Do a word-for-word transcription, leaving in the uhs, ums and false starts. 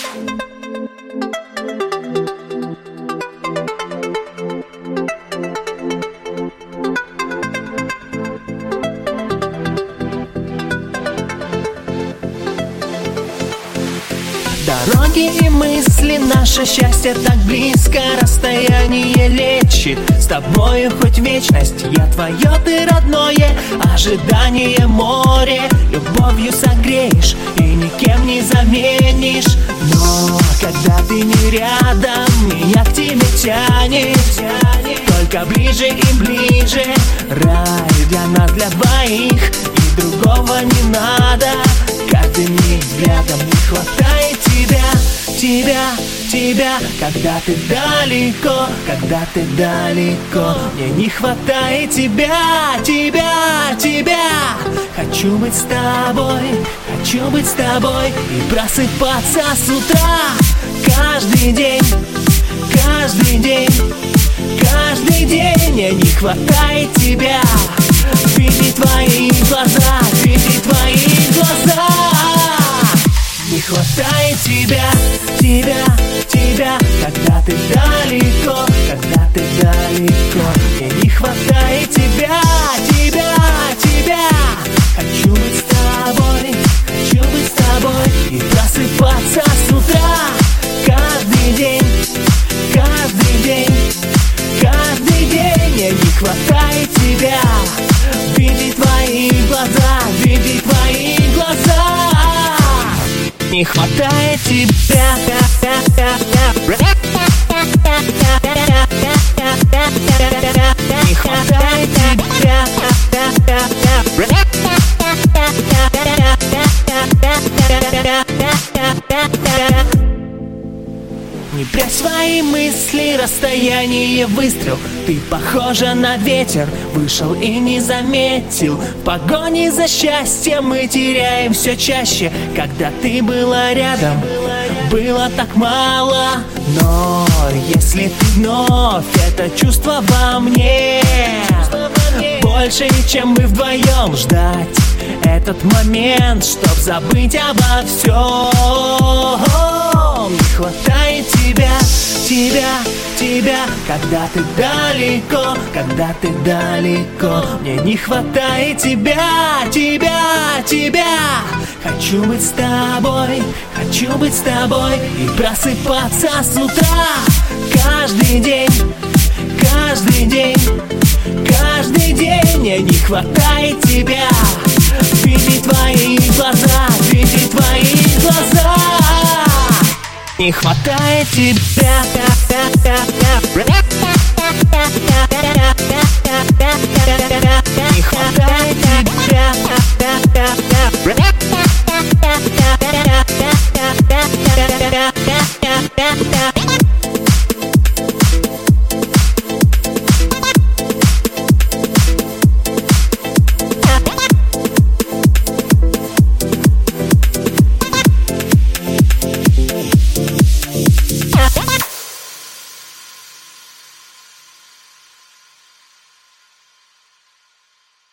Дороги и мысли, наше счастье так близко, расстояние лечит. С тобою хоть вечность, я твое, ты родное. Ожидание море, любовью согреешь и никем не заменишь. Но когда ты не рядом, меня к тебе тянет, только ближе и ближе. Рай для нас, для двоих, и другого не надо. Каждым взглядом не хватает тебя, тебя, тебя. Когда ты далеко, когда ты далеко, мне не хватает тебя, тебя, тебя. Хочу быть с тобой, хочу быть с тобой и просыпаться с утра. Каждый день, каждый день, каждый день мне не хватает тебя. Видеть твои глаза, видеть твои глаза. Не хватает тебя, тебя, тебя. Когда ты далеко, когда ты далеко, мне не хватает тебя, тебя, тебя. Хочу быть с тобой, хочу быть с тобой и просыпаться с утра. Каждый день, каждый день, каждый день мне не хватает тебя. Видеть твои глаза, видеть твои глаза. Не хватает тебя. Не хватает тебя. Не прячь свои мысли, расстояние выстрел. Ты похожа на ветер, вышел и не заметил. В погоне за счастьем мы теряем все чаще. Когда ты была рядом, было так мало. Но если ты вновь, это чувство во мне больше, чем мы вдвоем. Ждать этот момент, чтоб забыть обо всем. Не хватает тебя, тебя, тебя. Когда ты далеко, когда ты далеко, мне не хватает тебя, тебя, тебя. Хочу быть с тобой, хочу быть с тобой и просыпаться с утра. Каждый день, каждый день, каждый день мне не хватает тебя. Видеть твои глаза, видеть твои глаза. Не хватает тебя. Не хватает